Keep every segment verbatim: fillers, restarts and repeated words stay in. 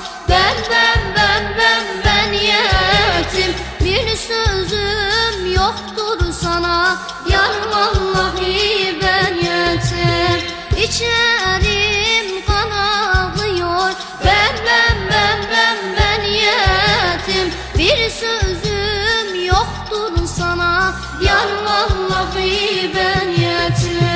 Ben ben ben ben ben yetim, bir sözüm yoktur sana. Yar vallahi ben yetim, içerim kan ağlıyor. Ben ben ben ben ben yetim, bir sözüm yoktur sana. Yar vallahi ben yetim.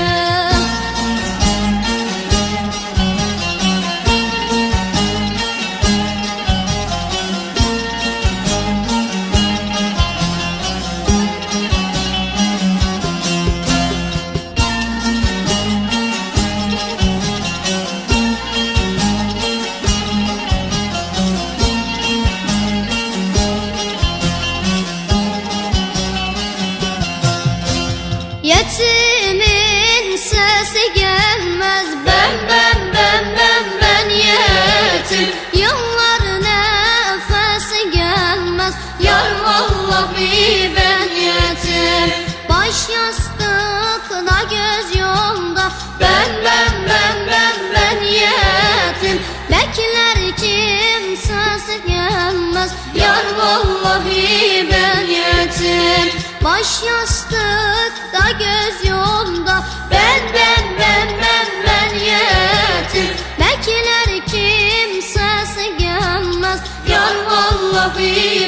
Yetimin sesi gelmez. Ben ben ben ben ben yetim, yıllar nefesi gelmez. Yar vallahi ben yetim, baş yastıkta göz yolda. Ben ben ben ben ben yetim, bekler kimsesi gelmez. Yar vallahi ben yetim, baş yastıkta göz yolda. Ben ben ben ben ben yetim, bekler kimsesi gelmez. Yar vallahi